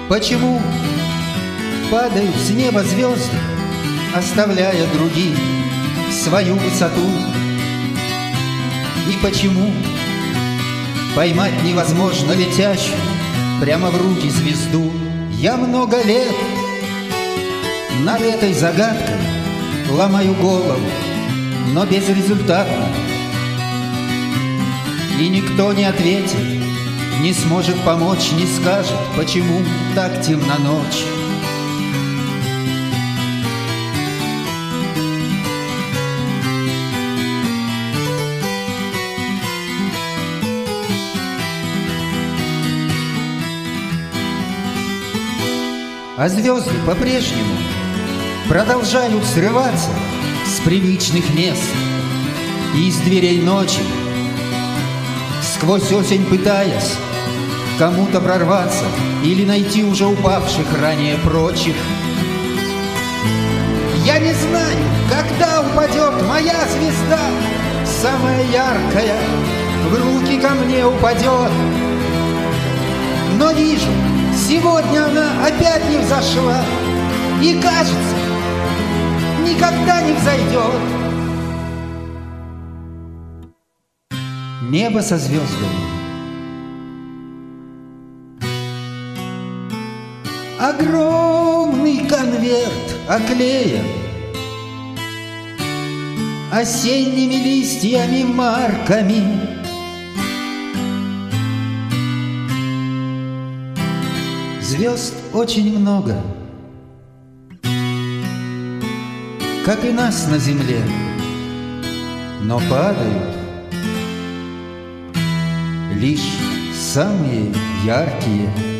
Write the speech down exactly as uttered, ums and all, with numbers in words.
Почему падают с неба звезды, оставляя другим свою высоту? И почему поймать невозможно летящую прямо в руки звезду? Я много лет над этой загадкой ломаю голову, но безрезультатно. И никто не ответит, не сможет помочь, не скажет, почему так темна ночь. А звезды по-прежнему продолжают срываться с привычных мест и из дверей ночи, сквозь осень пытаясь кому-то прорваться или найти уже упавших ранее прочих. Я не знаю, когда упадет моя звезда, самая яркая, в руки ко мне упадет. Но вижу, сегодня она опять не взошла и, кажется, никогда не взойдет. Небо со звездами, огромный конверт оклеен осенними листьями, марками. Звезд очень много, как и нас на земле, но падают лишь самые яркие.